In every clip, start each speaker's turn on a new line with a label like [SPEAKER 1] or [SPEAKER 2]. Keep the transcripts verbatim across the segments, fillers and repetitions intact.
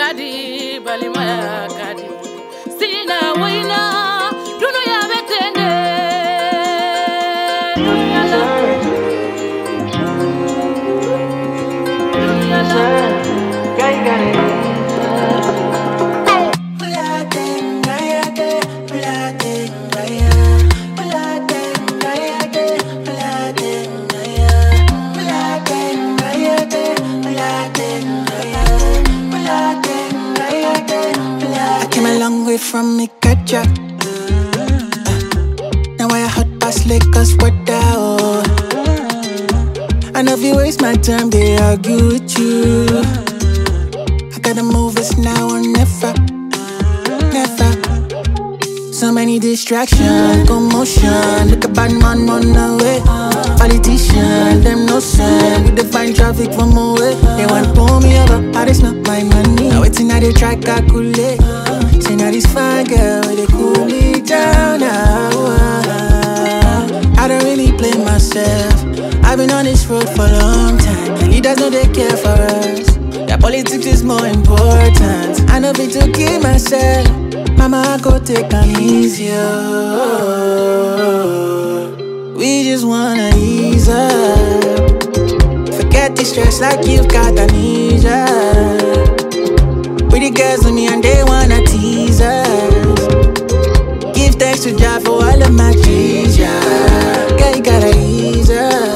[SPEAKER 1] kadi balimaya kadi sina wina duno ya betende dunya la dunya la gai gai
[SPEAKER 2] Long way from me, catcha. Uh, now I hot past Lakers, what out? I know if you waste my time, they argue with you. I gotta move, it's now or never, never. So many distractions, commotion. Look a bad man on the way. Politician, them no sun. We define traffic from away. They want pull me over, but it's not my money. Now it's in they try calculate. Say now this fine girl, they cool me down now. I don't really blame myself. I've been on this road for a long time. Leaders know they care for us. Yeah, politics is more important. I know it to keep myself. Mama, I go take am easier. We just wanna ease up. Forget the stress like you've got amnesia. Pretty girls with me and they wanna tease us. Give thanks to God for all of my trees, yeah. Girl, you gotta ease up.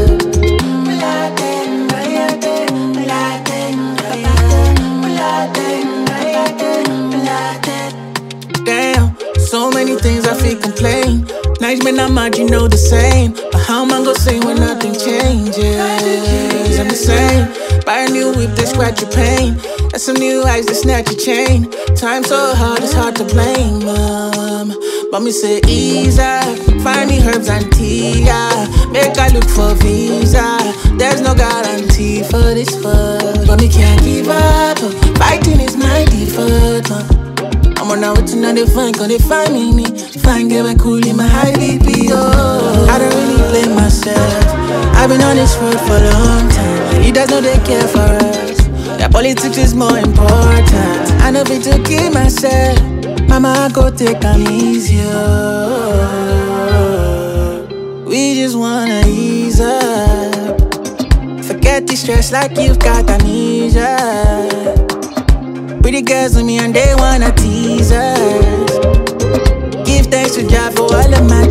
[SPEAKER 2] Damn, so many things I feel complain. Nights when I'm mad, you know the same. But how am I gonna say when nothing changes? I'm the same. Buy a new whip, they scratch your pain. And some new eyes, they snatch your chain. Time so hard, it's hard to blame them. But me say ease up. Find me herbs and tea, yeah. Make I look for visa. There's no guarantee for this fuck. But me can't give up. Fighting is my default, man. I'm on out tonight, they find, cause they find me, me. Find get my cool in my high B P, oh. I don't really blame myself. I've been on this road for a long time. Leaders know they care for us. Yeah, politics is more important. I know it to keep myself. Mama, I go take am easier. We just wanna ease up. Forget the stress like you've got amnesia. Pretty girls with me and they wanna tease us. Give thanks to God for all of my